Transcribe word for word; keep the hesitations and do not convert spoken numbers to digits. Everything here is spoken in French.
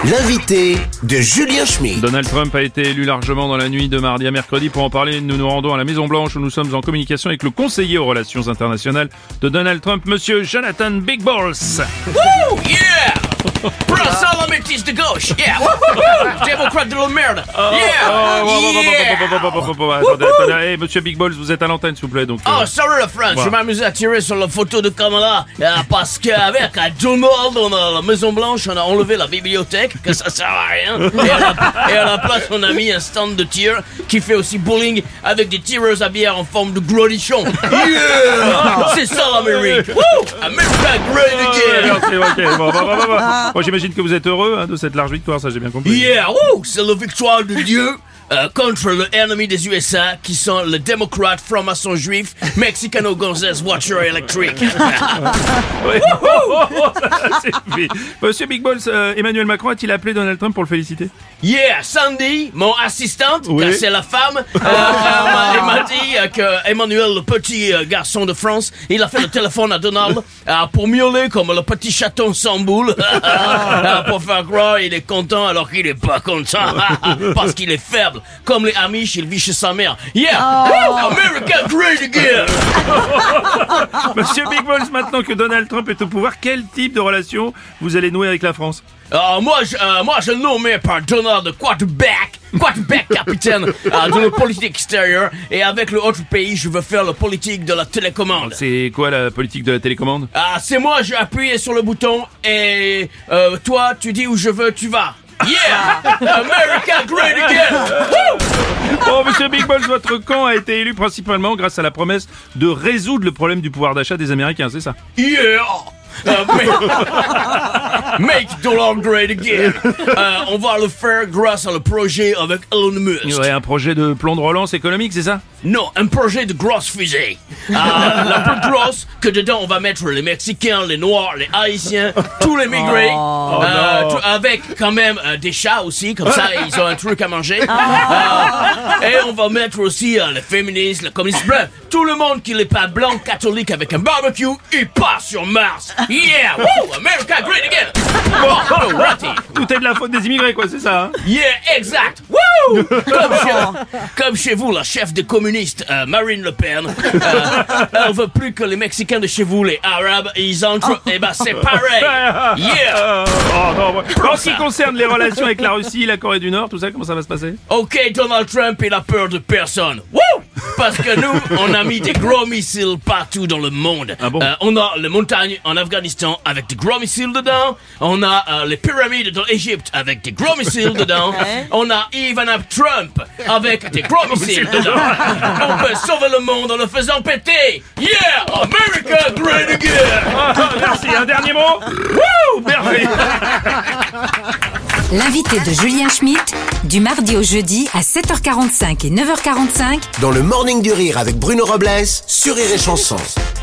L'invité de Julien Schmitt. Donald Trump a été élu largement dans la nuit de mardi à mercredi. Pour en parler, nous nous rendons à la Maison Blanche où nous sommes en communication avec le conseiller aux relations internationales de Donald Trump, Monsieur Jonathan Big Balls. Woo! Yeah! Pro-Salamétis de gauche! Yeah! Woo! Démocrate de la merde! Yeah! Yeah! Attendez, attendez, hey, Monsieur Big Balls, vous êtes à l'antenne, s'il vous plaît. Donc, Oh, euh... sorry le French, je m'amuse à tirer sur la photo de Kamala euh, parce qu'avec Donald, on a la Maison Blanche, on a enlevé la bibliothèque, que ça sert à rien. Et à la, et à la place, on a mis un stand de tir qui fait aussi bowling avec des tireuses à bière en forme de grenichon. Yeah! C'est ça l'Amérique! Woo! America great again! Ok, ok, bon, bon, bon, bon, bon. Bon, j'imagine que vous êtes heureux hein, de cette large victoire, ça j'ai bien compris. Yeah! Woo! C'est la victoire de Dieu! Euh, contre l'ennemi des U S A qui sont le démocrate franc-maçon juif Mexicano-Gonzès Watcher électrique. Oui. Oh, oh, oh, ça suffit. Monsieur Big Balls, euh, Emmanuel Macron a-t-il appelé Donald Trump pour le féliciter? Yeah, Sandy, mon assistante, Oui. car c'est la femme, euh, elle m'a- elle m'a dit euh, que Emmanuel, le petit euh, garçon de France, il a fait le téléphone à Donald euh, pour miauler comme le petit chaton sans boule, euh, pour faire croire il est content alors qu'il est pas content, parce qu'il est faible. Comme les Amish, il vit chez sa mère. Yeah! Woo! America great again! Monsieur Big Balls, maintenant que Donald Trump est au pouvoir, quel type de relation vous allez nouer avec la France? Euh, moi, je, euh, moi, je nommé par Donald quarterback, quarterback capitaine euh, de la politique extérieure, et avec le autre pays, je veux faire la politique de la télécommande. C'est quoi la politique de la télécommande? Ah, c'est moi, j'ai appuyé sur le bouton, et euh, toi, tu dis où je veux, tu vas. Yeah! America great again! Woo! Oh, Monsieur Big Balls, votre camp a été élu principalement grâce à la promesse de résoudre le problème du pouvoir d'achat des Américains, c'est ça? Yeah! Euh, make, make Donald great again. Euh, on va le faire grâce à le projet avec Elon Musk. Ouais, un projet de plan de relance économique, c'est ça? Non, un projet de grosse fusée. Euh, la plus grosse, que dedans on va mettre les Mexicains, les Noirs, les Haïtiens, tous les migrés, Oh, euh, non. tout- avec quand même euh, des chats aussi, comme ça ils ont un truc à manger. Euh, et on va mettre aussi euh, les féministes, les communistes blancs, tout le monde qui n'est pas blanc catholique avec un barbecue, il part sur Mars. Yeah, woo, America great again. Oh, oh, ratty. Tout est de la faute des immigrés, quoi, c'est ça, hein? Yeah, exact. Woo! Comme chez, comme chez vous, la chef des communistes, euh, Marine Le Pen, euh, elle veut plus que les Mexicains de chez vous, les Arabes, ils entrent, et ben c'est pareil. Yeah. Euh, oh, non, ouais. En ce qui concerne les relations avec la Russie, la Corée du Nord, tout ça, comment ça va se passer? Ok, Donald Trump, il a peur de personne. Woo! Parce que nous, on a mis des gros missiles partout dans le monde. Ah bon? Euh, on a les montagnes en Afghanistan avec des gros missiles dedans. On a euh, les pyramides de l'Égypte avec des gros missiles dedans. On a Ivanka Trump avec des gros missiles dedans. On peut sauver le monde en le faisant péter. Yeah! America great again! Ah, merci, un dernier mot? Wouh! Merci! L'invité de Julien Schmitt, du mardi au jeudi à sept heures quarante-cinq et neuf heures quarante-cinq Dans le Morning du Rire avec Bruno Robles sur Rire et Chanson.